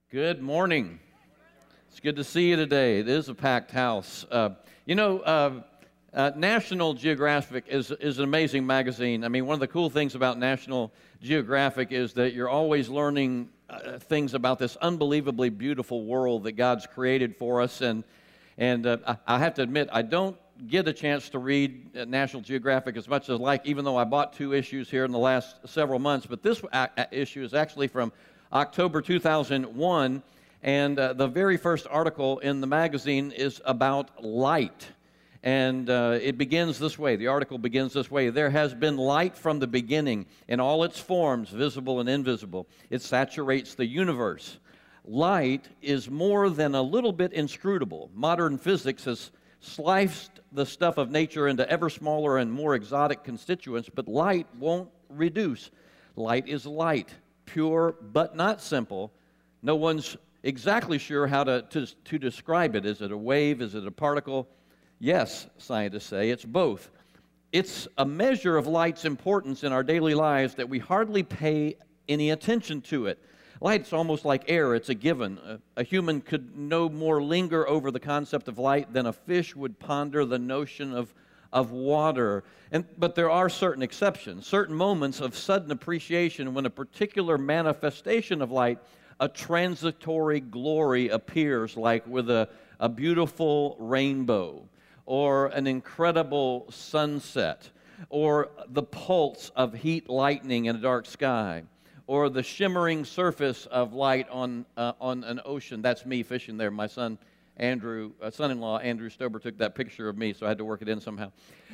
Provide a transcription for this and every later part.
Good morning. It's good to see you today. It is a packed house. National Geographic is an amazing magazine. I mean, one of the cool things about National Geographic is that you're always learning things about this unbelievably beautiful world that God's created for us. And I have to admit, I don't get a chance to read National Geographic as much as I like, even though I bought 2 issues here in the last several months. But this issue is actually from October 2001, and the very first article in the magazine is about light. And it begins this way. The article begins this way. There has been light from the beginning in all its forms, visible and invisible. It saturates the universe. Light is more than a little bit inscrutable. Modern physics has sliced the stuff of nature into ever smaller and more exotic constituents, but light won't reduce. Light is light. Pure but not simple. No one's exactly sure how to describe it. Is it a wave? Is it a particle? Yes, scientists say it's both. It's a measure of light's importance in our daily lives that we hardly pay any attention to it. Light's almost like air. It's a given. A human could no more linger over the concept of light than a fish would ponder the notion of water. But there are certain exceptions, certain moments of sudden appreciation when a particular manifestation of light, a transitory glory appears, like with a beautiful rainbow, or an incredible sunset, or the pulse of heat lightning in a dark sky, or the shimmering surface of light on an ocean. That's me fishing there. My son-in-law Andrew Stober took that picture of me, so I had to work it in somehow.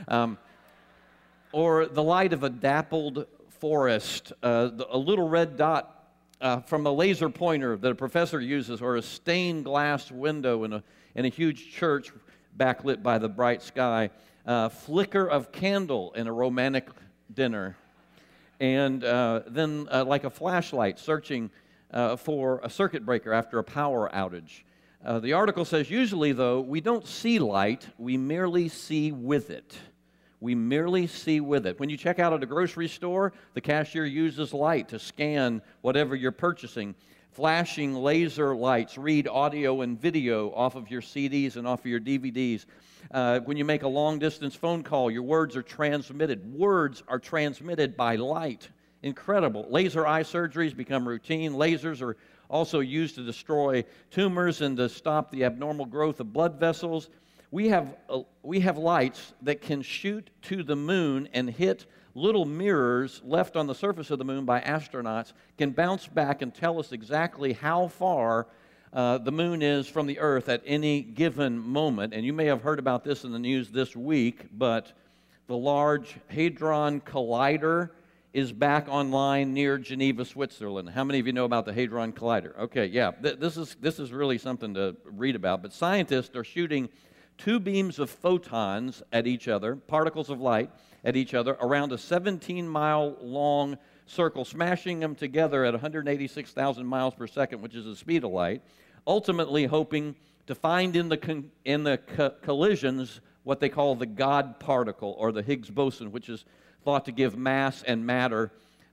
Or the light of a dappled forest, a little red dot from a laser pointer that a professor uses, or a stained glass window in a huge church backlit by the bright sky, flicker of candle in a romantic dinner, and then like a flashlight searching for a circuit breaker after a power outage. The article says, usually, though, we don't see light, we merely see with it. We merely see with it. When you check out at a grocery store, the cashier uses light to scan whatever you're purchasing. Flashing laser lights read audio and video off of your CDs and off of your DVDs. When you make a long-distance phone call, your words are transmitted. Words are transmitted by light. Incredible. Laser eye surgeries become routine. Lasers are also used to destroy tumors and to stop the abnormal growth of blood vessels. We have lights that can shoot to the moon and hit little mirrors left on the surface of the moon by astronauts, can bounce back and tell us exactly how far the moon is from the Earth at any given moment. And you may have heard about this in the news this week, but the Large Hadron Collider is back online near Geneva, Switzerland. How many of you know about the Hadron Collider? Okay, yeah, this is really something to read about. But scientists are shooting 2 beams of photons at each other, particles of light at each other, around a 17-mile-long circle, smashing them together at 186,000 miles per second, which is the speed of light, ultimately hoping to find in the collisions what they call the God particle, or the Higgs boson, which is thought to give mass to matter,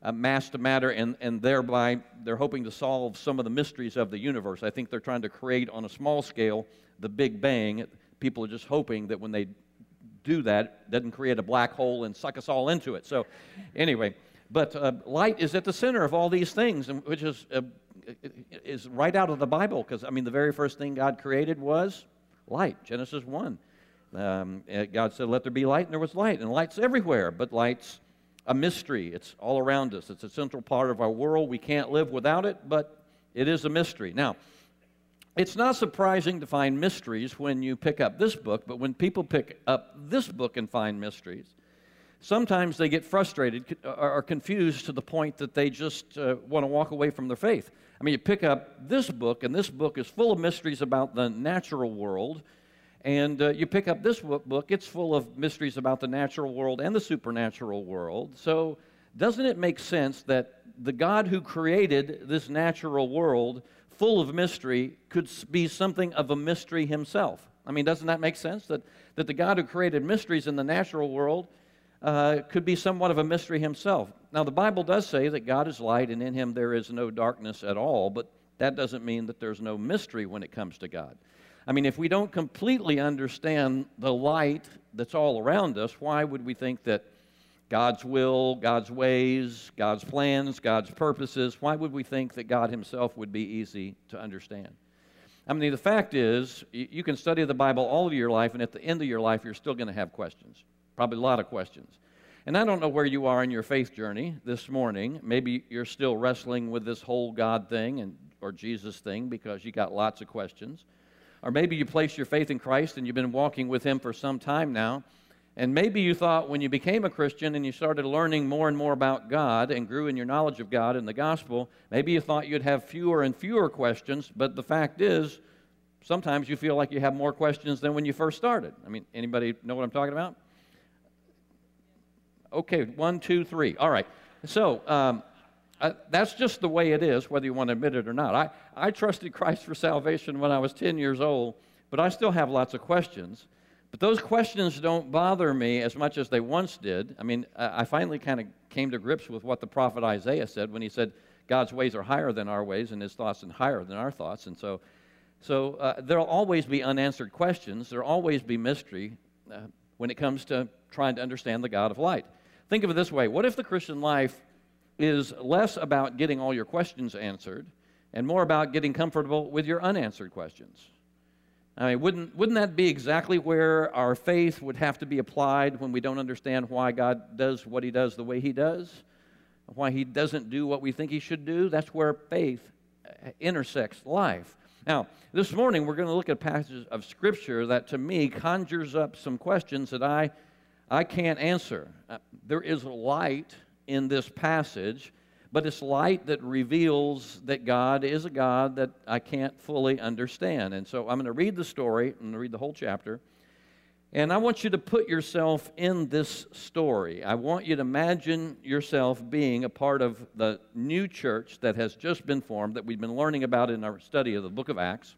and thereby they're hoping to solve some of the mysteries of the universe. I think they're trying to create on a small scale the Big Bang. People are just hoping that when they do that, it doesn't create a black hole and suck us all into it. So anyway, but light is at the center of all these things, which is right out of the Bible, because, I mean, the very first thing God created was light, Genesis 1. God said, let there be light, and there was light. And light's everywhere, but light's a mystery. It's all around us. It's a central part of our world. We can't live without it, but it is a mystery. Now, it's not surprising to find mysteries when you pick up this book, but when people pick up this book and find mysteries, sometimes they get frustrated or confused to the point that they just want to walk away from their faith. I mean, you pick up this book, and this book is full of mysteries about the natural world, and you pick up this book, it's full of mysteries about the natural world and the supernatural world. So doesn't it make sense that the God who created this natural world full of mystery could be something of a mystery himself? I mean, doesn't that make sense? That the God who created mysteries in the natural world could be somewhat of a mystery himself. Now, the Bible does say that God is light, and in him there is no darkness at all, but that doesn't mean that there's no mystery when it comes to God. I mean, if we don't completely understand the light that's all around us, why would we think that God's will, God's ways, God's plans, God's purposes, why would we think that God himself would be easy to understand? I mean, the fact is, you can study the Bible all of your life, and at the end of your life, you're still going to have questions, probably a lot of questions. And I don't know where you are in your faith journey this morning. Maybe you're still wrestling with this whole God thing or Jesus thing because you got lots of questions. Or maybe you placed your faith in Christ and you've been walking with him for some time now. And maybe you thought when you became a Christian and you started learning more and more about God and grew in your knowledge of God and the gospel, maybe you thought you'd have fewer and fewer questions, but the fact is, sometimes you feel like you have more questions than when you first started. I mean, anybody know what I'm talking about? Okay, 1, 2, 3. All right. So that's just the way it is, whether you want to admit it or not. I trusted Christ for salvation when I was 10 years old, but I still have lots of questions. But those questions don't bother me as much as they once did. I mean, I finally kind of came to grips with what the prophet Isaiah said when he said, God's ways are higher than our ways and his thoughts are higher than our thoughts. And so there'll always be unanswered questions. There'll always be mystery when it comes to trying to understand the God of light. Think of it this way. What if the Christian life is less about getting all your questions answered and more about getting comfortable with your unanswered questions? I mean, wouldn't that be exactly where our faith would have to be applied when we don't understand why God does what he does the way he does, why he doesn't do what we think he should do? That's where faith intersects life. Now, this morning we're going to look at a passage of Scripture that to me conjures up some questions that I can't answer. There is light in this passage, but it's light that reveals that God is a God that I can't fully understand. And so I'm going to read the story. I'm going to read the whole chapter. And I want you to put yourself in this story. I want you to imagine yourself being a part of the new church that has just been formed, that we've been learning about in our study of the book of Acts.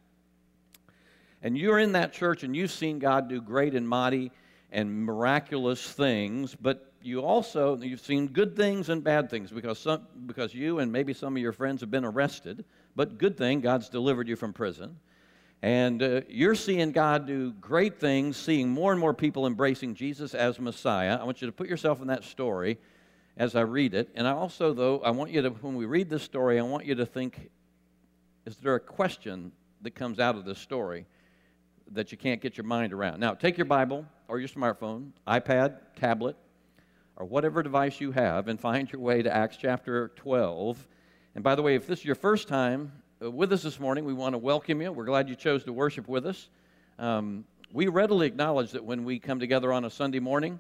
And you're in that church and you've seen God do great and mighty and miraculous things, but you've seen good things and bad things because you and maybe some of your friends have been arrested, but good thing, God's delivered you from prison. And you're seeing God do great things, seeing more and more people embracing Jesus as Messiah. I want you to put yourself in that story as I read it. And I also, though, I want you to, when we read this story, I want you to think, is there a question that comes out of this story that you can't get your mind around? Now, take your Bible or your smartphone, iPad, tablet, or whatever device you have, and find your way to Acts chapter 12. And by the way, if this is your first time with us this morning, we want to welcome you. We're glad you chose to worship with us. We readily acknowledge that when we come together on a Sunday morning,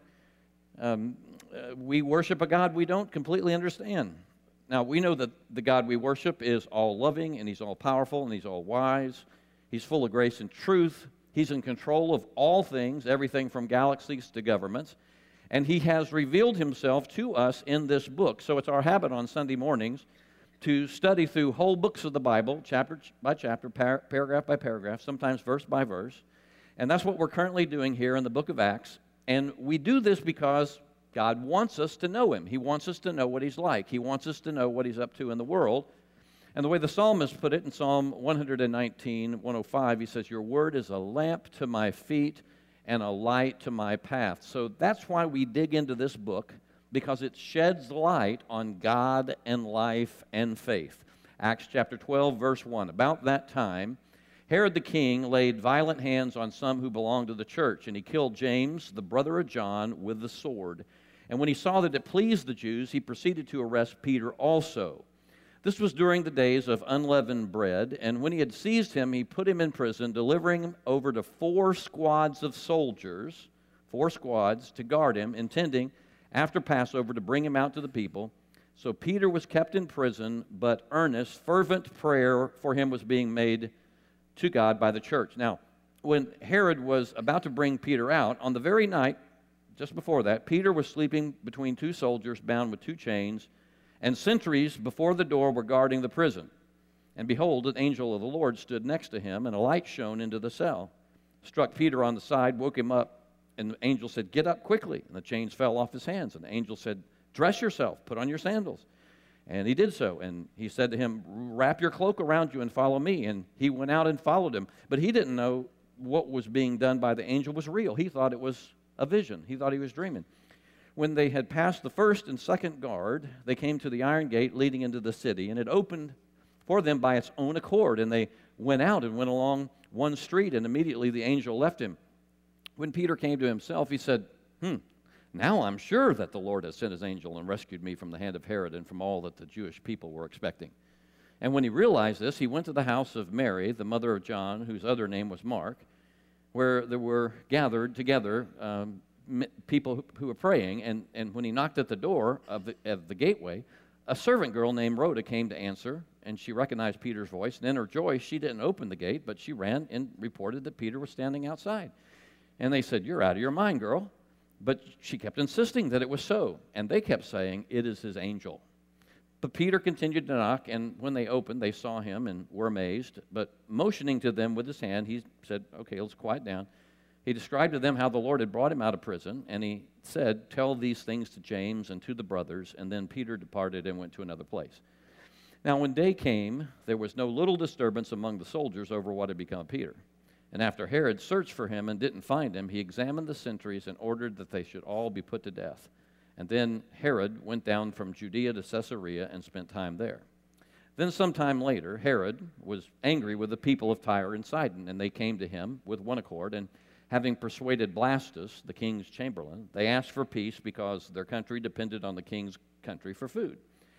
we worship a God we don't completely understand. Now, we know that the God we worship is all-loving, and he's all-powerful, and he's all-wise. He's full of grace and truth. He's in control of all things, everything from galaxies to governments. And he has revealed himself to us in this book. So it's our habit on Sunday mornings to study through whole books of the Bible, chapter by chapter, paragraph by paragraph, sometimes verse by verse. And that's what we're currently doing here in the book of Acts. And we do this because God wants us to know him. He wants us to know what he's like. He wants us to know what he's up to in the world. And the way the psalmist put it in Psalm 119, 105, he says, your word is a lamp to my feet and a light to my path. So that's why we dig into this book, because it sheds light on God and life and faith. Acts chapter 12, verse 1. About that time, Herod the king laid violent hands on some who belonged to the church, and he killed James, the brother of John, with the sword. And when he saw that it pleased the Jews, he proceeded to arrest Peter also. This was during the days of unleavened bread, and when he had seized him, he put him in prison, delivering him over to 4 squads of soldiers, 4 squads, to guard him, intending, after Passover, to bring him out to the people. So Peter was kept in prison, but earnest, fervent prayer for him was being made to God by the church. Now, when Herod was about to bring Peter out, on the very night, just before that, Peter was sleeping between 2 soldiers bound with 2 chains, and sentries before the door were guarding the prison. And behold, an angel of the Lord stood next to him, and a light shone into the cell, struck Peter on the side, woke him up, and the angel said, get up quickly. And the chains fell off his hands. And the angel said, dress yourself, put on your sandals. And he did so, and he said to him, "Wrap your cloak around you and follow me." And he went out and followed him. But he didn't know what was being done by the angel was real. He thought it was a vision. He thought he was dreaming. When they had passed the first and second guard, they came to the iron gate leading into the city, and it opened for them by its own accord. And they went out and went along one street, and immediately the angel left him. When Peter came to himself, he said, "Now I'm sure that the Lord has sent his angel and rescued me from the hand of Herod and from all that the Jewish people were expecting." And when he realized this, he went to the house of Mary, the mother of John, whose other name was Mark, where there were gathered together people who were praying. And when he knocked at the door of the gateway, a servant girl named Rhoda came to answer, and she recognized Peter's voice. And in her joy, she didn't open the gate, but she ran and reported that Peter was standing outside. And they said, "You're out of your mind, girl." But she kept insisting that it was so, and they kept saying, "It is his angel." But Peter continued to knock, and when they opened, they saw him and were amazed. But motioning to them with his hand, he said, "Okay, let's quiet down." He described to them how the Lord had brought him out of prison, and he said, "Tell these things to James and to the brothers." And then Peter departed and went to another place. Now when day came, there was no little disturbance among the soldiers over what had become of Peter. And after Herod searched for him and didn't find him, he examined the sentries and ordered that they should all be put to death. And then Herod went down from Judea to Caesarea and spent time there. Then some time later, Herod was angry with the people of Tyre and Sidon, and they came to him with one accord, and having persuaded Blastus, the king's chamberlain, they asked for peace because their country depended on the king's country for food.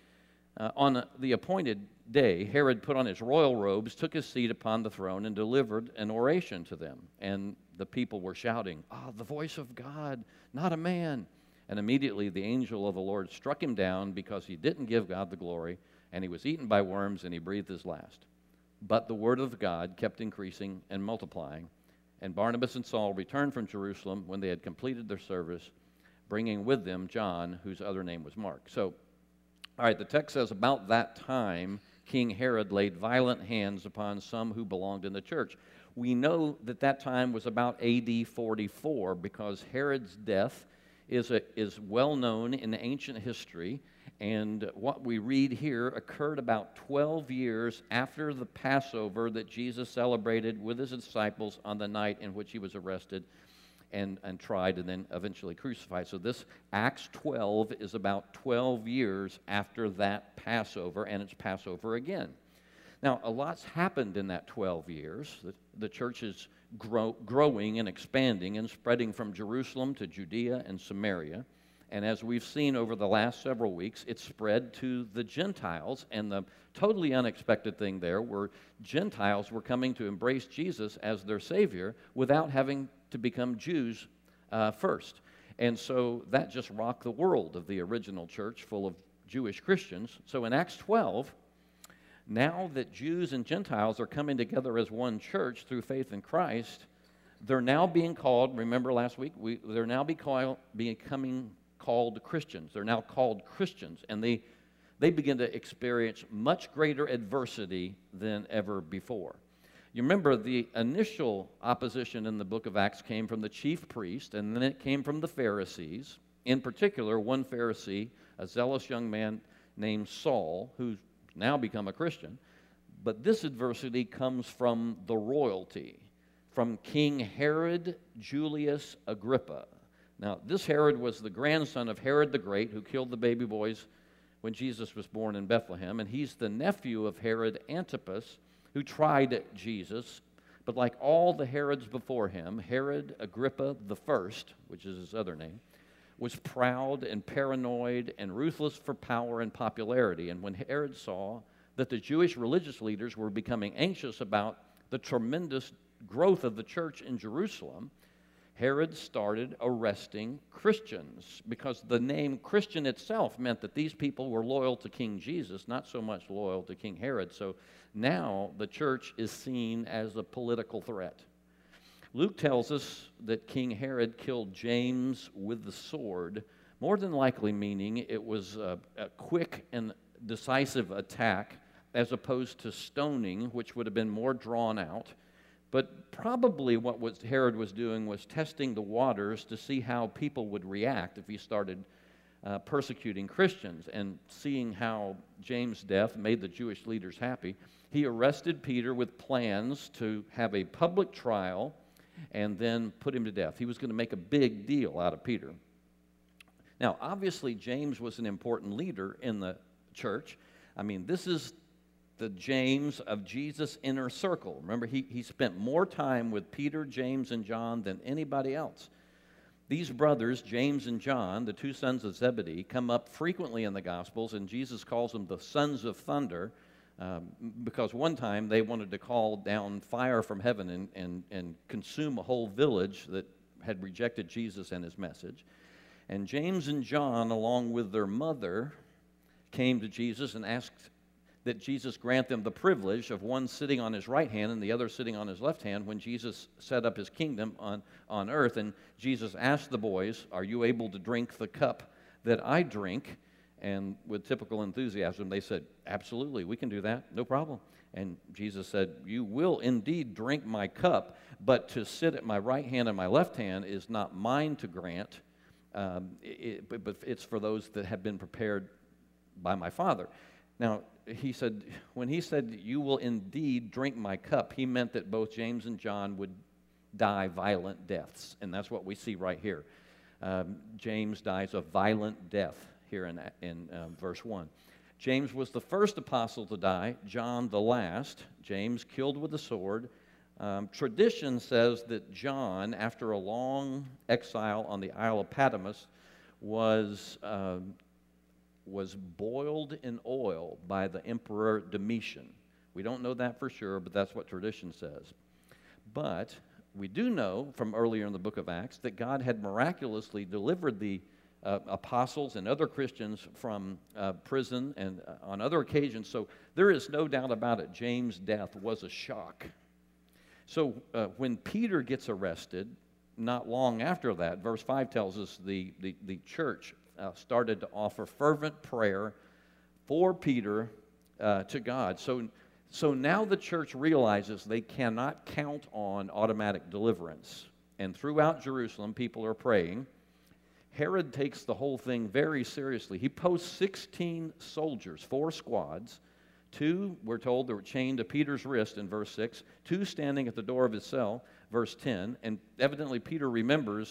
On the appointed day, Herod put on his royal robes, took his seat upon the throne, and delivered an oration to them. And the people were shouting, "The voice of God, not a man." And immediately the angel of the Lord struck him down because he didn't give God the glory, and he was eaten by worms, and he breathed his last. But the word of God kept increasing and multiplying. And Barnabas and Saul returned from Jerusalem when they had completed their service, bringing with them John, whose other name was Mark. So, all right, the text says, about that time, King Herod laid violent hands upon some who belonged in the church. We know that that time was about AD 44 because Herod's death is well known in ancient history, and what we read here occurred about 12 years after the Passover that Jesus celebrated with his disciples on the night in which he was arrested and tried and then eventually crucified. So this Acts 12 is about 12 years after that Passover, and it's Passover again. Now, a lot's happened in that 12 years. The church is growing and expanding and spreading from Jerusalem to Judea and Samaria. And as we've seen over the last several weeks, it's spread to the Gentiles. And the totally unexpected thing there were Gentiles were coming to embrace Jesus as their Savior without having to become Jews first. And so that just rocked the world of the original church full of Jewish Christians. So in Acts 12, now that Jews and Gentiles are coming together as one church through faith in Christ, they're now being called, remember last week, they're now becoming called Christians. They're now called Christians, and they begin to experience much greater adversity than ever before. You remember the initial opposition in the book of Acts came from the chief priest, and then it came from the Pharisees. In particular, one Pharisee, a zealous young man named Saul, who's now become a Christian. But this adversity comes from the royalty, from King Herod Julius Agrippa. Now, this Herod was the grandson of Herod the Great, who killed the baby boys when Jesus was born in Bethlehem, and he's the nephew of Herod Antipas, who tried Jesus. But like all the Herods before him, Herod Agrippa I, which is his other name, was proud and paranoid and ruthless for power and popularity. And when Herod saw that the Jewish religious leaders were becoming anxious about the tremendous growth of the church in Jerusalem, Herod started arresting Christians because the name Christian itself meant that these people were loyal to King Jesus, not so much loyal to King Herod. So now the church is seen as a political threat. Luke tells us that King Herod killed James with the sword, more than likely meaning it was a quick and decisive attack as opposed to stoning, which would have been more drawn out. But probably what Herod was doing was testing the waters to see how people would react if he started persecuting Christians. And seeing how James' death made the Jewish leaders happy, he arrested Peter with plans to have a public trial and then put him to death. He was going to make a big deal out of Peter. Now, obviously, James was an important leader in the church. I mean, this is the James of Jesus' inner circle. Remember, he spent more time with Peter, James, and John than anybody else. These brothers, James and John, the two sons of Zebedee, come up frequently in the Gospels, and Jesus calls them the sons of thunder because one time they wanted to call down fire from heaven and consume a whole village that had rejected Jesus and his message. And James and John, along with their mother, came to Jesus and asked that Jesus grant them the privilege of one sitting on his right hand and the other sitting on his left hand when Jesus set up his kingdom on earth. And Jesus asked the boys, "Are you able to drink the cup that I drink?" And with typical enthusiasm, they said, "Absolutely, we can do that, no problem." And Jesus said, "You will indeed drink my cup, but to sit at my right hand and my left hand is not mine to grant, but it's for those that have been prepared by my Father." Now, he said, when he said, "You will indeed drink my cup," he meant that both James and John would die violent deaths. And that's what we see right here. James dies a violent death here in verse 1. James was the first apostle to die, John the last. James killed with a sword. Tradition says that John, after a long exile on the Isle of Patmos, was boiled in oil by the Emperor Domitian. We don't know that for sure, but that's what tradition says. But we do know from earlier in the book of Acts that God had miraculously delivered the apostles and other Christians from prison and on other occasions. So there is no doubt about it. James' death was a shock. So when Peter gets arrested, not long after that, verse 5 tells us the church started to offer fervent prayer for Peter to God. So now the church realizes they cannot count on automatic deliverance. And throughout Jerusalem, people are praying. Herod takes the whole thing very seriously. He posts 16 soldiers, 4 squads. 2, we're told, that were chained to Peter's wrist in verse 6. 2 standing at the door of his cell, verse 10. And evidently Herod remembers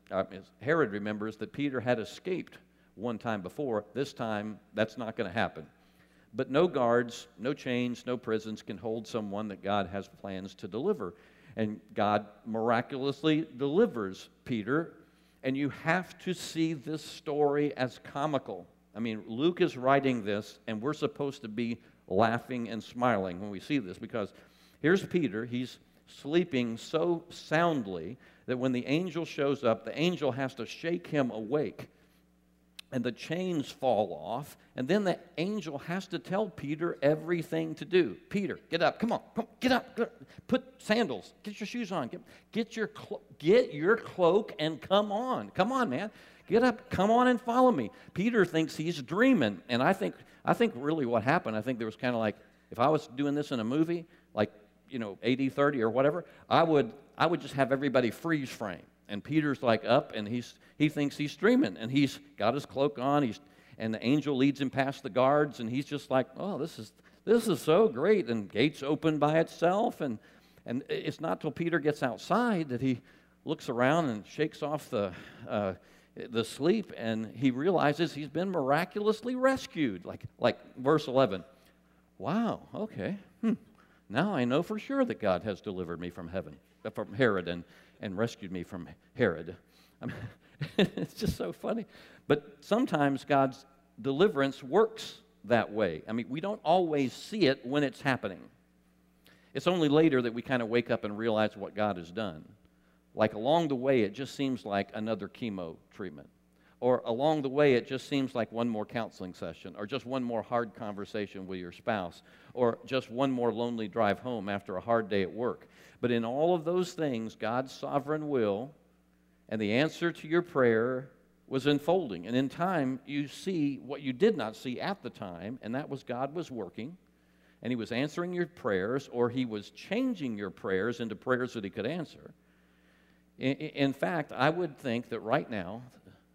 that Peter had escaped one time before. This time, that's not going to happen. But no guards, no chains, no prisons can hold someone that God has plans to deliver. And God miraculously delivers Peter. And you have to see this story as comical. I mean, Luke is writing this, and we're supposed to be laughing and smiling when we see this, because here's Peter. He's sleeping so soundly that when the angel shows up, the angel has to shake him awake, and the chains fall off, and then the angel has to tell Peter everything to do. Peter, get up, come on, get up, put sandals, get your shoes on, get your cloak and come on, man, get up, come on and follow me. Peter thinks he's dreaming, and I think really what happened, I think there was kind of like, if I was doing this in a movie, like, 80-30 or whatever, I would just have everybody freeze frame. And Peter's like up, and he thinks he's streaming, and he's got his cloak on. And the angel leads him past the guards, and he's just like, "Oh, this is so great!" And gates open by itself, and it's not till Peter gets outside that he looks around and shakes off the sleep, and he realizes he's been miraculously rescued. Like verse 11. Wow. Okay. Now I know for sure that God has delivered me from Herod, and rescued me from Herod. I mean, it's just so funny. But sometimes God's deliverance works that way. I mean, we don't always see it when it's happening. It's only later that we kind of wake up and realize what God has done. Like along the way, it just seems like another chemo treatment. Or along the way, it just seems like one more counseling session, or just one more hard conversation with your spouse, or just one more lonely drive home after a hard day at work. But in all of those things, God's sovereign will and the answer to your prayer was unfolding. And in time, you see what you did not see at the time, and that was God was working, and He was answering your prayers, or He was changing your prayers into prayers that He could answer. In fact, I would think that right now,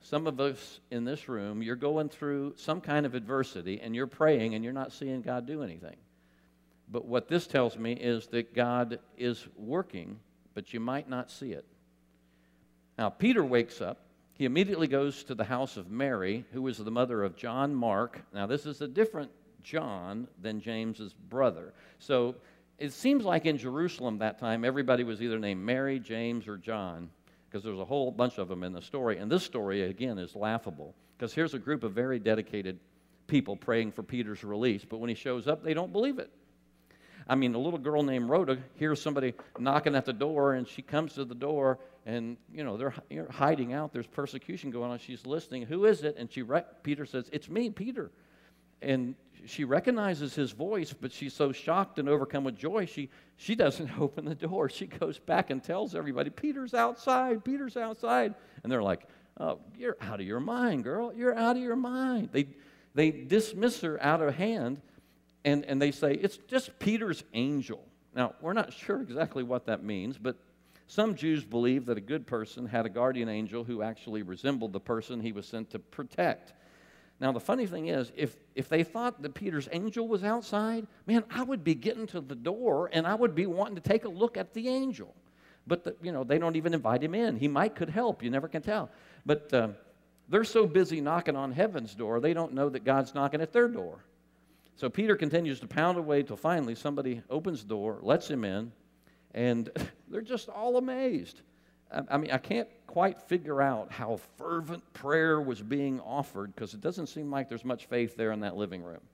some of us in this room, you're going through some kind of adversity, and you're praying, and you're not seeing God do anything. But what this tells me is that God is working, but you might not see it. Now, Peter wakes up. He immediately goes to the house of Mary, who was the mother of John Mark. Now, this is a different John than James's brother. So it seems like in Jerusalem that time, everybody was either named Mary, James, or John, because there's a whole bunch of them in the story. And this story, again, is laughable, because here's a group of very dedicated people praying for Peter's release. But when he shows up, they don't believe it. I mean, a little girl named Rhoda hears somebody knocking at the door, and she comes to the door, and, they're hiding out. There's persecution going on. She's listening. Who is it? And Peter says, "It's me, Peter." And she recognizes his voice, but she's so shocked and overcome with joy, she doesn't open the door. She goes back and tells everybody, "Peter's outside, Peter's outside." And they're like, "Oh, you're out of your mind, girl. You're out of your mind." They dismiss her out of hand. And they say, "It's just Peter's angel." Now, we're not sure exactly what that means, but some Jews believe that a good person had a guardian angel who actually resembled the person he was sent to protect. Now, the funny thing is, if they thought that Peter's angel was outside, man, I would be getting to the door, and I would be wanting to take a look at the angel. But, they don't even invite him in. He could help. You never can tell. But they're so busy knocking on heaven's door, they don't know that God's knocking at their door. So Peter continues to pound away till finally somebody opens the door, lets him in, and they're just all amazed. I mean, I can't quite figure out how fervent prayer was being offered, because it doesn't seem like there's much faith there in that living room.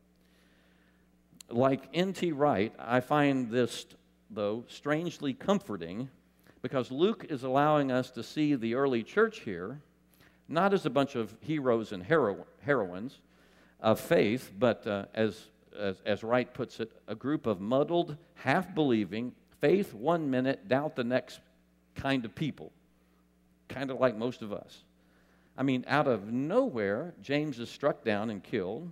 Like N.T. Wright, I find this, though, strangely comforting, because Luke is allowing us to see the early church here, not as a bunch of heroes and heroines of faith, but as Wright puts it, a group of muddled, half-believing, faith one minute, doubt the next kind of people, kind of like most of us. I mean, out of nowhere, James is struck down and killed.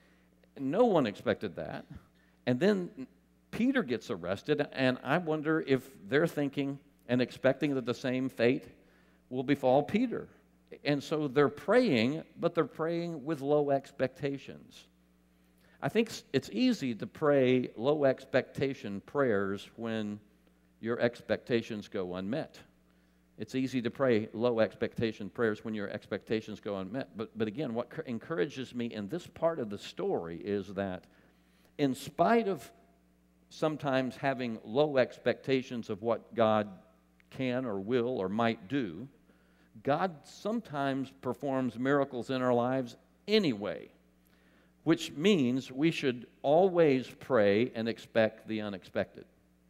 No one expected that. And then Peter gets arrested, and I wonder if they're thinking and expecting that the same fate will befall Peter. And so they're praying, but they're praying with low expectations. I think it's easy to pray low expectation prayers when your expectations go unmet. It's easy to pray low expectation prayers when your expectations go unmet. But again, what encourages me in this part of the story is that in spite of sometimes having low expectations of what God can or will or might do, God sometimes performs miracles in our lives anyway, which means we should always pray and expect the unexpected.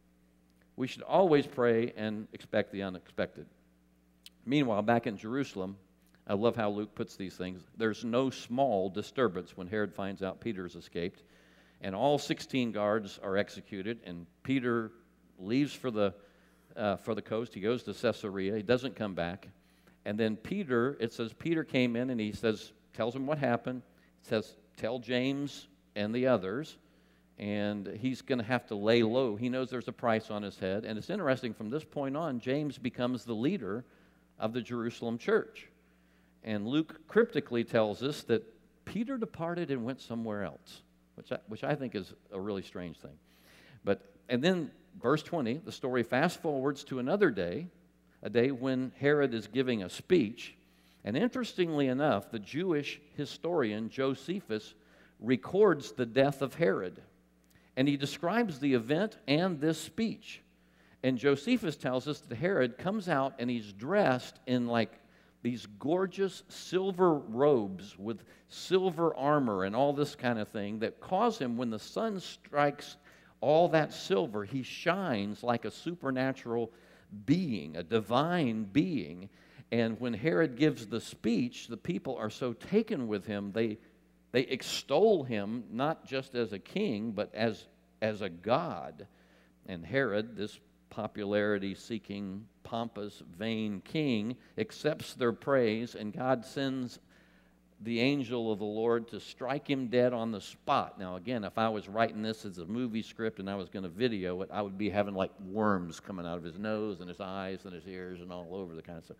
We should always pray and expect the unexpected. Meanwhile, back in Jerusalem, I love how Luke puts these things. There's no small disturbance when Herod finds out Peter's escaped, and all 16 guards are executed, and Peter leaves for the coast. He goes to Caesarea. He doesn't come back. And then it says Peter came in, and he tells him what happened. It says, "Tell James and the others," and he's going to have to lay low. He knows there's a price on his head. And it's interesting, from this point on, James becomes the leader of the Jerusalem church. And Luke cryptically tells us that Peter departed and went somewhere else, which I think is a really strange thing. And then verse 20, the story fast forwards to another day, a day when Herod is giving a speech. And interestingly enough, the Jewish historian Josephus records the death of Herod. And he describes the event and this speech. And Josephus tells us that Herod comes out and he's dressed in like these gorgeous silver robes with silver armor and all this kind of thing that cause him, when the sun strikes all that silver, he shines like a supernatural being, a divine being. And when Herod gives the speech, the people are so taken with him, they extol him not just as a king, but as a god. And Herod, this popularity-seeking, pompous, vain king, accepts their praise, and God sends the angel of the Lord to strike him dead on the spot. Now, again, if I was writing this as a movie script and I was going to video it, I would be having like worms coming out of his nose and his eyes and his ears and all over the kind of stuff.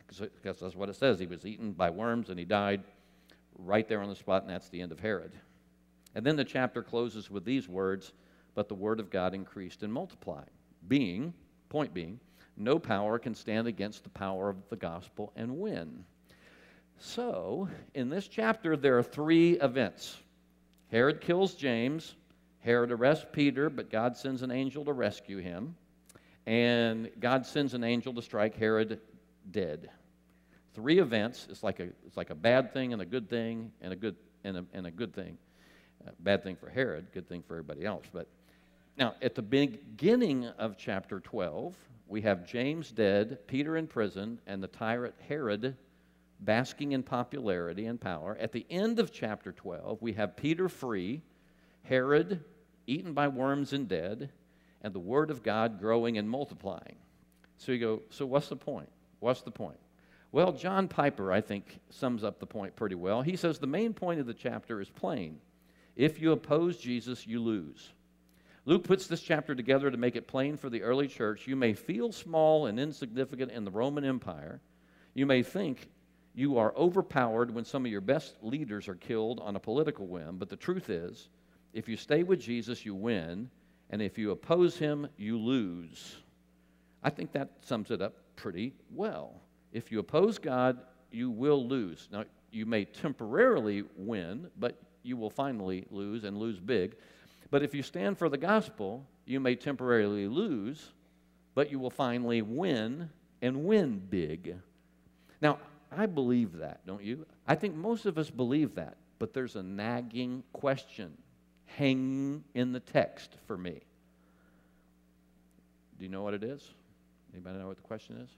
because that's what it says. He was eaten by worms and he died right there on the spot, and that's the end of Herod. And then the chapter closes with these words, but the word of God increased and multiplied. Point being, no power can stand against the power of the gospel and win. So, in this chapter, there are three events. Herod kills James. Herod arrests Peter, but God sends an angel to rescue him. And God sends an angel to strike Herod dead. Three events. It's like a bad thing and a good thing and a good thing. Bad thing for Herod, good thing for everybody else. But now, at the beginning of chapter 12, we have James dead, Peter in prison, and the tyrant Herod basking in popularity and power. At the end of chapter 12, we have Peter free, Herod eaten by worms and dead, and the word of God growing and multiplying. So you go, so what's the point? What's the point? Well, John Piper, I think, sums up the point pretty well. He says the main point of the chapter is plain. If you oppose Jesus, you lose. Luke puts this chapter together to make it plain for the early church. You may feel small and insignificant in the Roman Empire. You may think you are overpowered when some of your best leaders are killed on a political whim. But the truth is, if you stay with Jesus, you win. And if you oppose him, you lose. I think that sums it up pretty well. If you oppose God, you will lose. Now, you may temporarily win, but you will finally lose and lose big. But if you stand for the gospel, you may temporarily lose, but you will finally win and win big. Now, I believe that, don't you? I think most of us believe that, but there's a nagging question hanging in the text for me. Do you know what it is? Anybody know what the question is?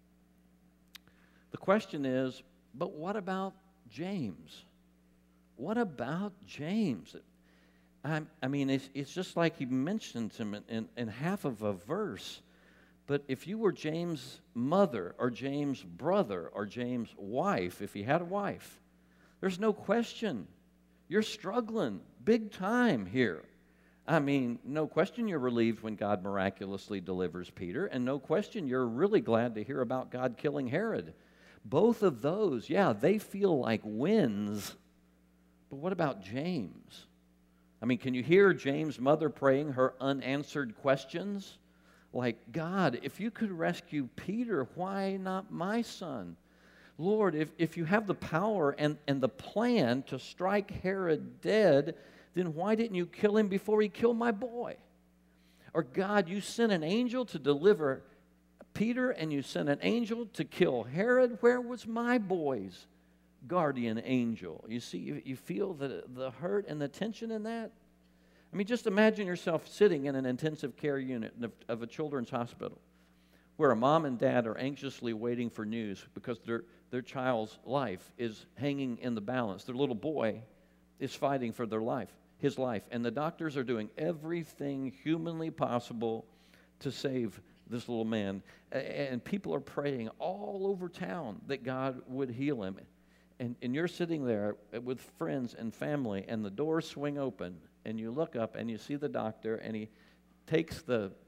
The question is, but what about James? What about James? I mean, it's just like he mentions him in half of a verse. But if you were James' mother or James' brother or James' wife, if he had a wife, there's no question you're struggling big time here. I mean, no question you're relieved when God miraculously delivers Peter, and no question you're really glad to hear about God killing Herod. Both of those, yeah, they feel like wins. But what about James? I mean, can you hear James' mother praying her unanswered questions? Like, God, if you could rescue Peter, why not my son? Lord, if you have the power and the plan to strike Herod dead, then why didn't you kill him before he killed my boy? Or God, you sent an angel to deliver Peter and you sent an angel to kill Herod. Where was my boy's guardian angel? You see, you feel the hurt and the tension in that? I mean, just imagine yourself sitting in an intensive care unit of a children's hospital where a mom and dad are anxiously waiting for news because their child's life is hanging in the balance. Their little boy is fighting for his life, and the doctors are doing everything humanly possible to save this little man. And people are praying all over town that God would heal him. And you're sitting there with friends and family, and the doors swing open, and you look up and you see the doctor, and he takes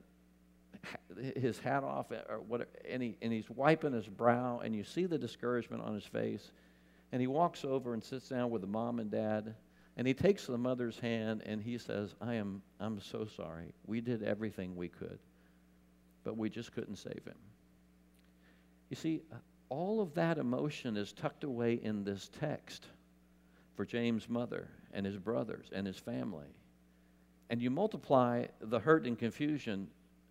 his hat off or whatever, and he's wiping his brow, and you see the discouragement on his face, and he walks over and sits down with the mom and dad, and he takes the mother's hand, and he says, I'm so sorry. We did everything we could, but we just couldn't save him. You see, all of that emotion is tucked away in this text for James' mother and his brothers and his family. And you multiply the hurt and confusion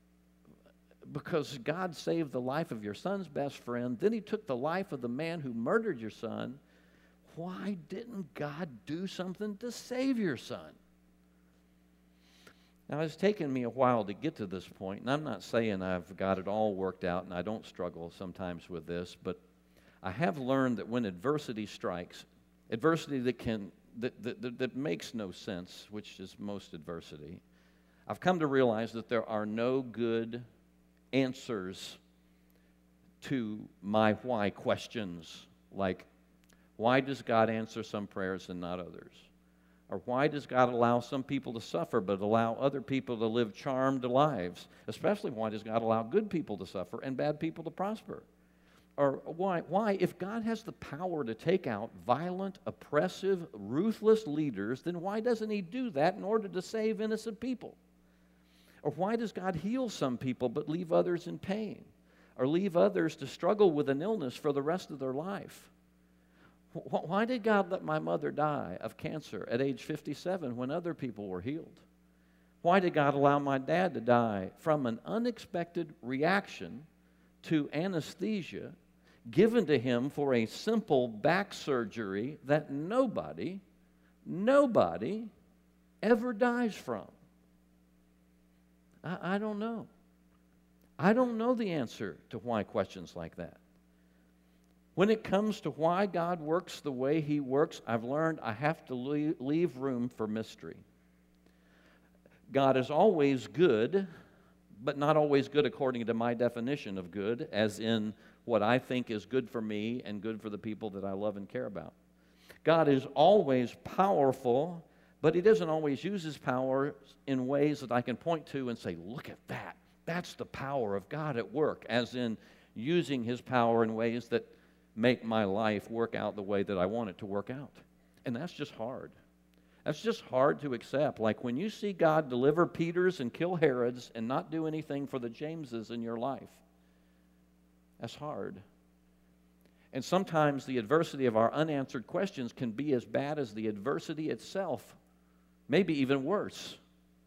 because God saved the life of your son's best friend. Then he took the life of the man who murdered your son. Why didn't God do something to save your son? Now, it's taken me a while to get to this point, and I'm not saying I've got it all worked out, and I don't struggle sometimes with this, but I have learned that when adversity strikes, adversity that makes no sense, which is most adversity, I've come to realize that there are no good answers to my why questions, like, why does God answer some prayers and not others? Or why does God allow some people to suffer but allow other people to live charmed lives? Especially why does God allow good people to suffer and bad people to prosper? Or why, if God has the power to take out violent, oppressive, ruthless leaders, then why doesn't He do that in order to save innocent people? Or why does God heal some people but leave others in pain? Or leave others to struggle with an illness for the rest of their life? Why did God let my mother die of cancer at age 57 when other people were healed? Why did God allow my dad to die from an unexpected reaction to anesthesia given to him for a simple back surgery that nobody ever dies from? I don't know. I don't know the answer to why questions like that. When it comes to why God works the way He works, I've learned I have to leave room for mystery. God is always good, but not always good according to my definition of good, as in what I think is good for me and good for the people that I love and care about. God is always powerful, but He doesn't always use His power in ways that I can point to and say, look at that. That's the power of God at work, as in using His power in ways that make my life work out the way that I want it to work out. And that's just hard. That's just hard to accept. Like when you see God deliver Peters and kill Herods and not do anything for the Jameses in your life, that's hard. And sometimes the adversity of our unanswered questions can be as bad as the adversity itself, maybe even worse.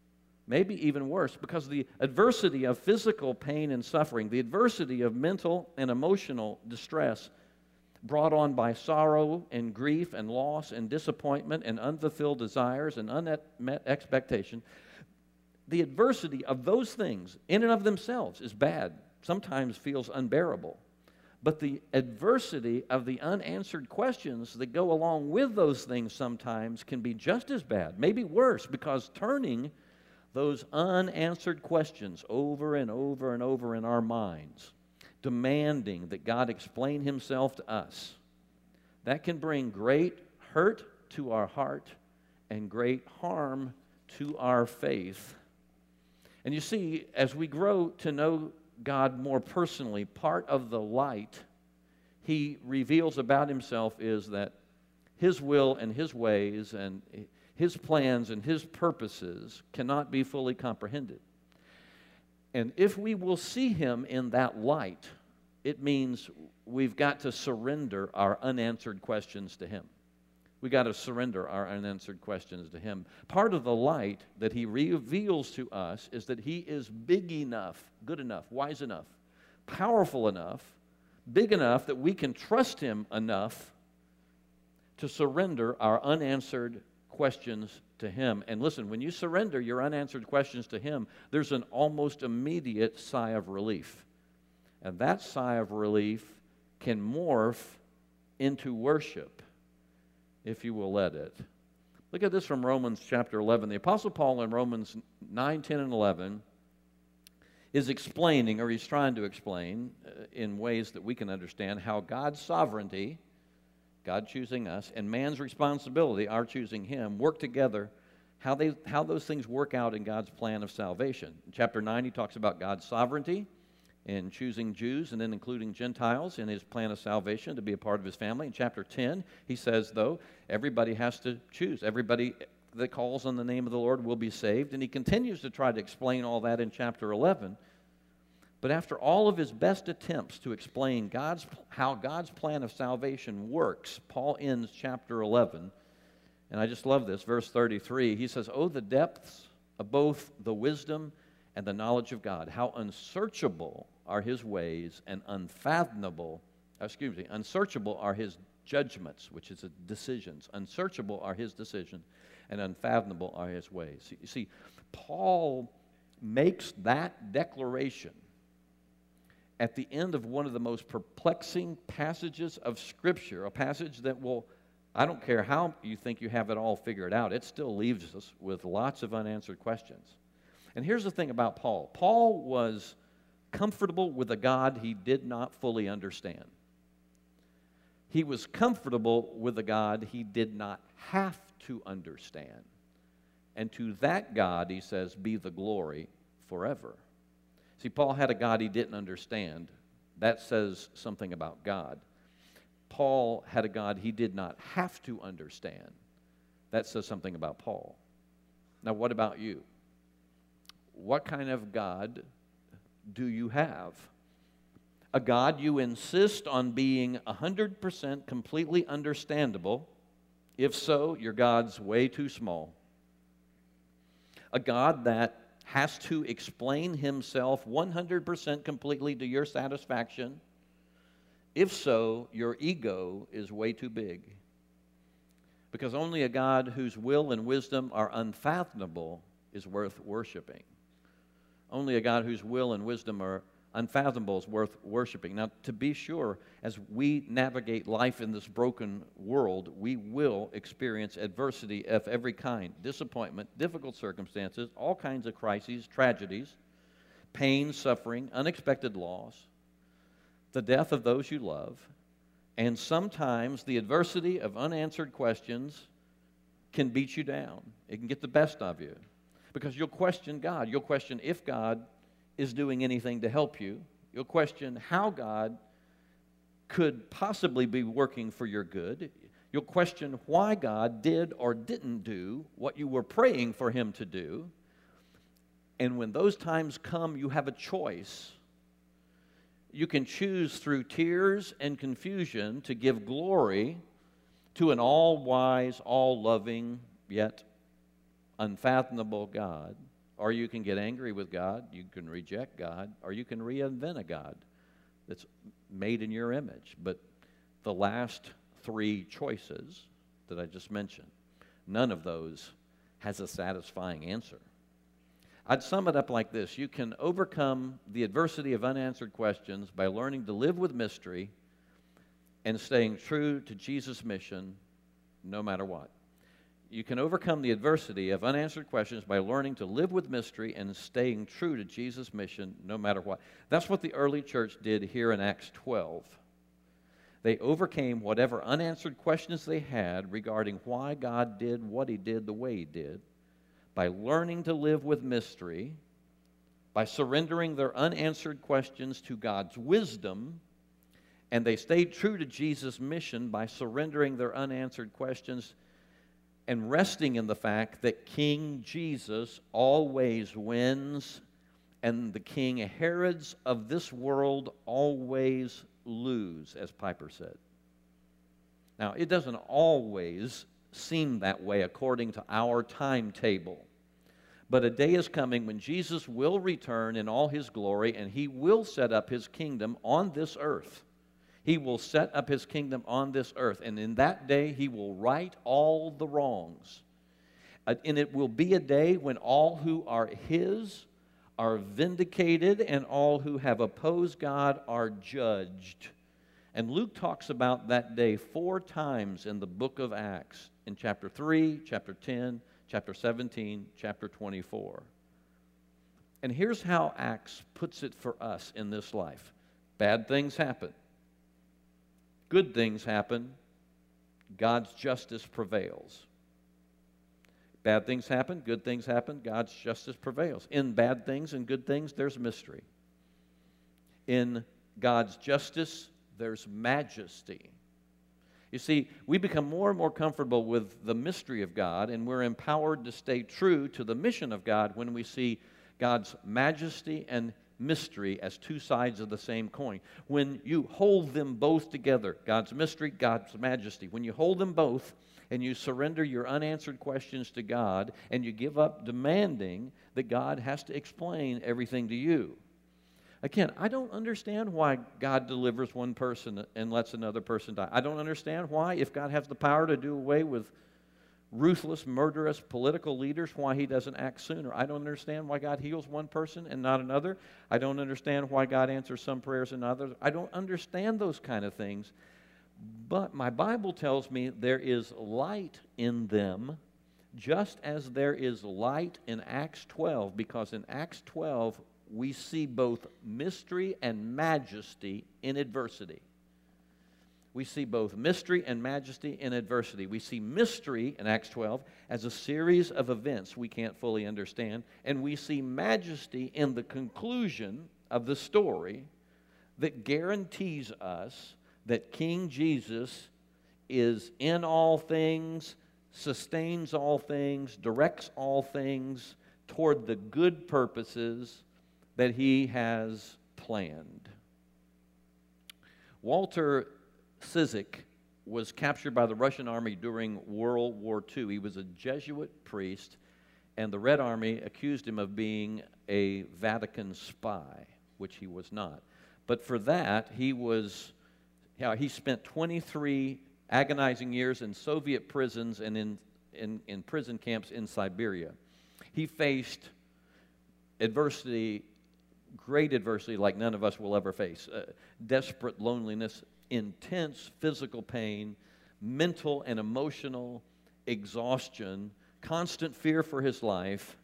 Maybe even worse, because the adversity of physical pain and suffering, the adversity of mental and emotional distress brought on by sorrow and grief and loss and disappointment and unfulfilled desires and unmet expectation, the adversity of those things in and of themselves is bad, sometimes feels unbearable. But the adversity of the unanswered questions that go along with those things sometimes can be just as bad, maybe worse, because turning those unanswered questions over and over and over in our minds, demanding that God explain Himself to us, that can bring great hurt to our heart and great harm to our faith. And you see, as we grow to know God more personally, part of the light He reveals about Himself is that His will and His ways and His plans and His purposes cannot be fully comprehended. And if we will see Him in that light, it means we've got to surrender our unanswered questions to Him. We've got to surrender our unanswered questions to Him. Part of the light that He reveals to us is that He is big enough, good enough, wise enough, powerful enough, big enough that we can trust Him enough to surrender our unanswered questions to Him. And listen, when you surrender your unanswered questions to Him, there's an almost immediate sigh of relief. And that sigh of relief can morph into worship if you will let it. Look at this from Romans chapter 11. The Apostle Paul in Romans 9, 10, and 11 is explaining, or he's trying to explain in ways that we can understand, how God's sovereignty, God choosing us, and man's responsibility, our choosing Him, work together, how those things work out in God's plan of salvation. In chapter 9, he talks about God's sovereignty in choosing Jews and then including Gentiles in His plan of salvation to be a part of His family. In chapter 10, he says, though, everybody has to choose. Everybody that calls on the name of the Lord will be saved. And he continues to try to explain all that in chapter 11. But after all of his best attempts to explain how God's plan of salvation works, Paul ends chapter 11. And I just love this, verse 33. He says, "Oh, the depths of both the wisdom and the knowledge of God, how unsearchable are His ways and unsearchable are His judgments," which is decisions. Unsearchable are His decisions and unfathomable are His ways. You see, Paul makes that declaration at the end of one of the most perplexing passages of Scripture, a passage that will, I don't care how you think you have it all figured out, it still leaves us with lots of unanswered questions. And here's the thing about Paul. Paul was comfortable with a God he did not fully understand. He was comfortable with a God he did not have to understand. And to that God, he says, be the glory forever. See, Paul had a God he didn't understand, That says something about God. Paul had a God he did not have to understand. That says something about Paul. Now, what about you? What kind of God do you have? A God you insist on being 100% completely understandable? If so, your God's way too small. A God that has to explain himself 100% completely to your satisfaction? If so, your ego is way too big. Because only a God whose will and wisdom are unfathomable is worth worshiping. Only a God whose will and wisdom are unfathomable is worth worshiping. Now, to be sure, as we navigate life in this broken world, we will experience adversity of every kind: disappointment, difficult circumstances, all kinds of crises, tragedies, pain, suffering, unexpected loss, the death of those you love, and sometimes the adversity of unanswered questions can beat you down. It can get the best of you because you'll question God. You'll question if God is doing anything to help you. You'll question how God could possibly be working for your good. You'll question why God did or didn't do what you were praying for him to do. And when those times come, you have a choice. You can choose through tears and confusion to give glory to an all-wise, all-loving, yet unfathomable God. Or you can get angry with God, you can reject God, or you can reinvent a God that's made in your image. But the last three choices that I just mentioned, none of those has a satisfying answer. I'd sum it up like this: you can overcome the adversity of unanswered questions by learning to live with mystery and staying true to Jesus' mission no matter what. You can overcome the adversity of unanswered questions by learning to live with mystery and staying true to Jesus' mission no matter what. That's what the early church did here in Acts 12. They overcame whatever unanswered questions they had regarding why God did what he did the way he did by learning to live with mystery, by surrendering their unanswered questions to God's wisdom, and they stayed true to Jesus' mission by surrendering their unanswered questions and resting in the fact that King Jesus always wins and the King Herods of this world always lose, as Piper said. Now, it doesn't always seem that way according to our timetable, but a day is coming when Jesus will return in all his glory and he will set up his kingdom on this earth. He will set up his kingdom on this earth, and in that day he will right all the wrongs. And it will be a day when all who are his are vindicated and all who have opposed God are judged. And Luke talks about that day 4 times in the book of Acts, in chapter 3, chapter 10, chapter 17, chapter 24. And here's how Acts puts it for us in this life. Bad things happen. Good things happen. God's justice prevails. Bad things happen, good things happen, God's justice prevails. In bad things and good things, there's mystery. In God's justice, there's majesty. You see, we become more and more comfortable with the mystery of God, and we're empowered to stay true to the mission of God when we see God's majesty and mystery as 2 sides of the same coin. When you hold them both together, God's mystery, God's majesty, when you hold them both and you surrender your unanswered questions to God and you give up demanding that God has to explain everything to you. Again, I don't understand why God delivers one person and lets another person die. I don't understand why, if God has the power to do away with ruthless, murderous political leaders, why he doesn't act sooner. I don't understand why God heals one person and not another. I don't understand why God answers some prayers and others. I don't understand those kind of things. But my Bible tells me there is light in them, just as there is light in Acts 12, because in Acts 12 we see both mystery and majesty in adversity. We see both mystery and majesty in adversity. We see mystery in Acts 12 as a series of events we can't fully understand, and we see majesty in the conclusion of the story that guarantees us that King Jesus is in all things, sustains all things, directs all things toward the good purposes that he has planned. Walter Ciszek was captured by the Russian army during World War II. He was a Jesuit priest, and the Red Army accused him of being a Vatican spy, which he was not. But for that, he spent 23 agonizing years in Soviet prisons and in prison camps in Siberia. He faced adversity, great adversity like none of us will ever face. Desperate loneliness, intense physical pain, mental and emotional exhaustion, constant fear for his life.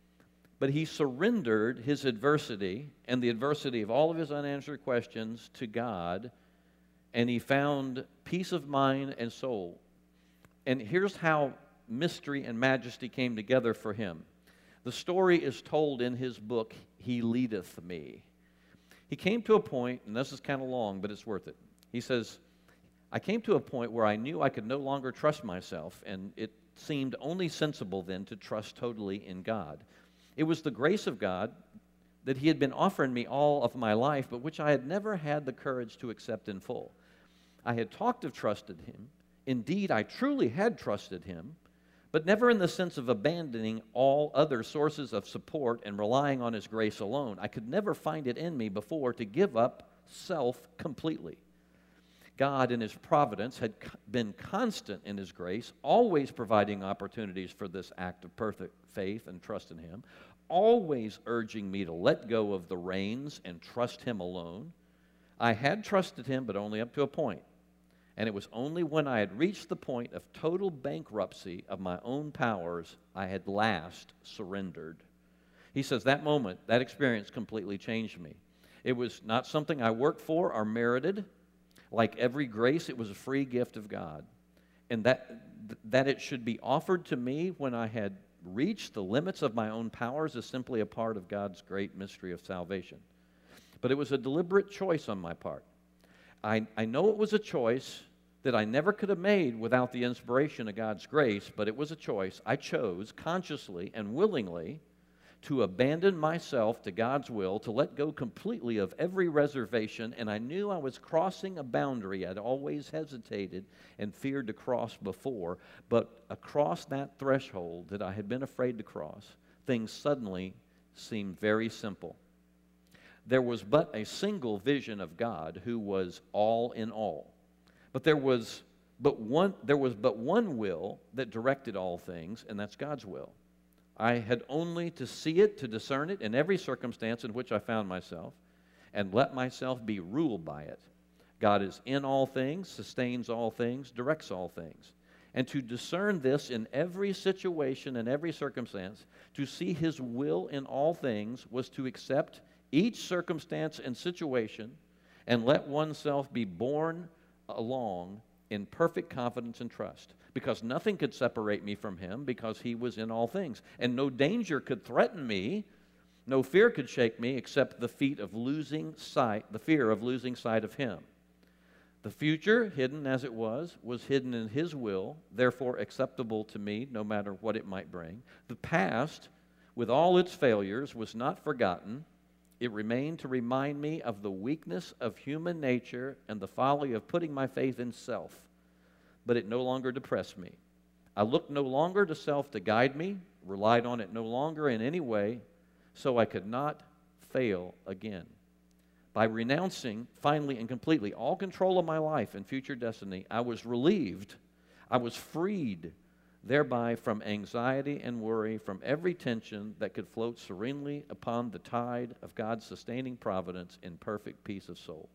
But he surrendered his adversity and the adversity of all of his unanswered questions to God, and he found peace of mind and soul. And here's how mystery and majesty came together for him. The story is told in his book, He Leadeth Me. He came to a point, and this is kind of long, but it's worth it. He says, I came to a point where I knew I could no longer trust myself, and it seemed only sensible then to trust totally in God. It was the grace of God that he had been offering me all of my life, but which I had never had the courage to accept in full. I had talked of trusted him. Indeed, I truly had trusted him, but never in the sense of abandoning all other sources of support and relying on his grace alone. I could never find it in me before to give up self completely. God, in his providence, had been constant in his grace, always providing opportunities for this act of perfect faith and trust in him, always urging me to let go of the reins and trust him alone. I had trusted him, but only up to a point. And it was only when I had reached the point of total bankruptcy of my own powers, I had last surrendered. He says that moment, that experience completely changed me. It was not something I worked for or merited. Like every grace, it was a free gift of God. And that it should be offered to me when I had reached the limits of my own powers is simply a part of God's great mystery of salvation. But it was a deliberate choice on my part. I know it was a choice that I never could have made without the inspiration of God's grace, but it was a choice I chose consciously and willingly to abandon myself to God's will, to let go completely of every reservation, and I knew I was crossing a boundary I'd always hesitated and feared to cross before, but across that threshold that I had been afraid to cross, things suddenly seemed very simple. There was but a single vision of God who was all in all. But there was but one will that directed all things, and that's God's will. I had only to see it, to discern it in every circumstance in which I found myself, and let myself be ruled by it. God is in all things, sustains all things, directs all things. And to discern this in every situation and every circumstance, to see his will in all things, was to accept each circumstance and situation and let oneself be borne along in perfect confidence and trust, because nothing could separate me from him, because he was in all things. And no danger could threaten me, no fear could shake me, except the fear of losing sight of him. The future, hidden as it was hidden in his will, therefore acceptable to me, no matter what it might bring. The past, with all its failures, was not forgotten. It remained to remind me of the weakness of human nature and the folly of putting my faith in self. But it no longer depressed me. I looked no longer to self to guide me, relied on it no longer in any way, so I could not fail again. By renouncing finally and completely all control of my life and future destiny, I was relieved, I was freed thereby from anxiety and worry, from every tension that could float serenely upon the tide of God's sustaining providence in perfect peace of soul.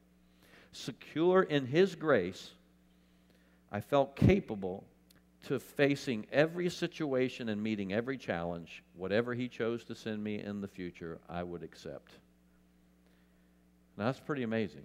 Secure in his grace, I felt capable to facing every situation and meeting every challenge. Whatever he chose to send me in the future, I would accept. Now, that's pretty amazing.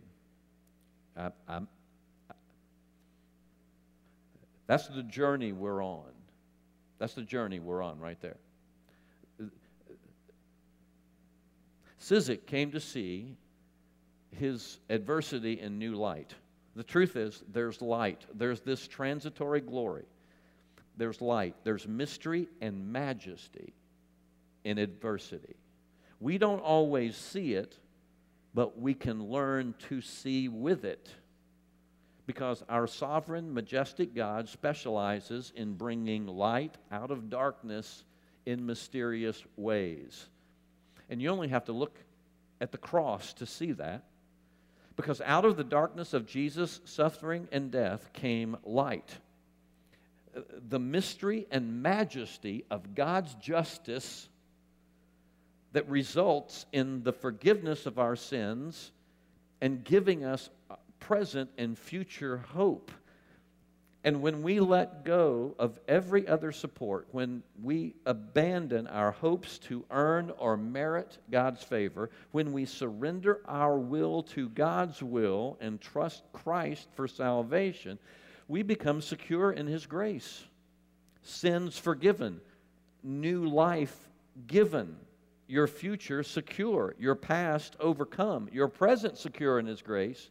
That's the journey we're on. That's the journey we're on right there. Ciszek came to see his adversity in new light. The truth is, there's light. There's this transitory glory. There's light. There's mystery and majesty in adversity. We don't always see it, but we can learn to see with it, because our sovereign, majestic God specializes in bringing light out of darkness in mysterious ways. And you only have to look at the cross to see that, because out of the darkness of Jesus' suffering and death came light. The mystery and majesty of God's justice that results in the forgiveness of our sins and giving us present and future hope. And when we let go of every other support, when we abandon our hopes to earn or merit God's favor, when we surrender our will to God's will and trust Christ for salvation, we become secure in His grace. Sins forgiven, new life given, your future secure, your past overcome, your present secure in His grace,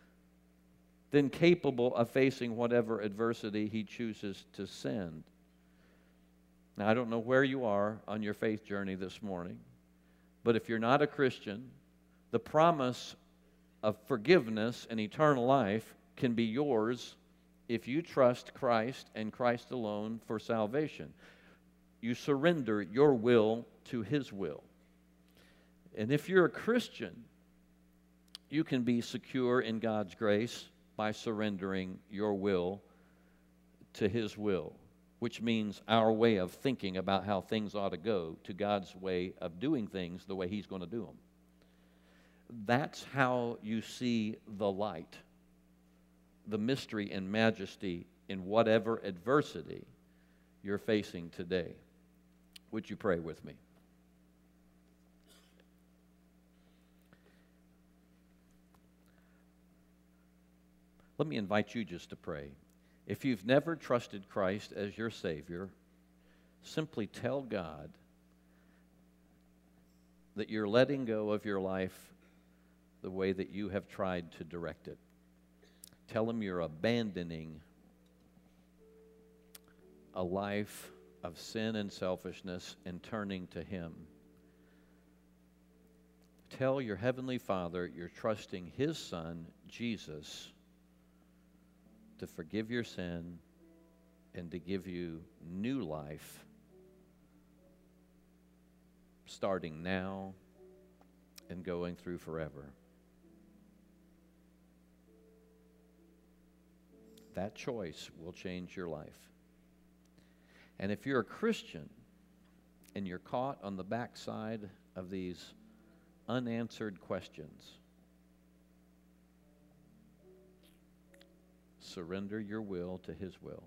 then capable of facing whatever adversity He chooses to send. Now, I don't know where you are on your faith journey this morning, but if you're not a Christian, the promise of forgiveness and eternal life can be yours if you trust Christ and Christ alone for salvation. You surrender your will to His will. And if you're a Christian, you can be secure in God's grace by surrendering your will to His will, which means our way of thinking about how things ought to go to God's way of doing things the way He's going to do them. That's how you see the light, the mystery and majesty in whatever adversity you're facing today. Would you pray with me? Let me invite you just to pray. If you've never trusted Christ as your Savior, simply tell God that you're letting go of your life the way that you have tried to direct it. Tell Him you're abandoning a life of sin and selfishness and turning to Him. Tell your Heavenly Father you're trusting His Son, Jesus, to forgive your sin and to give you new life starting now and going through forever. That choice will change your life. And if you're a Christian and you're caught on the backside of these unanswered questions, surrender your will to His will.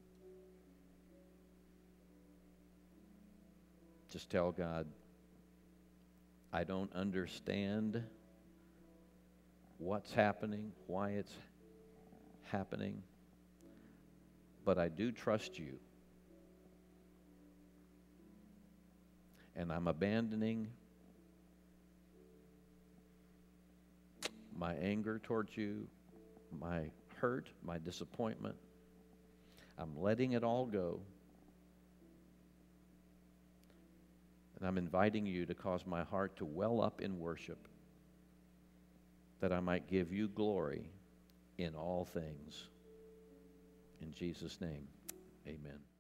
Just tell God, I don't understand what's happening, why it's happening, but I do trust you. And I'm abandoning my anger towards you, my hurt, my disappointment. I'm letting it all go. And I'm inviting you to cause my heart to well up in worship, that I might give you glory in all things. In Jesus' name, amen.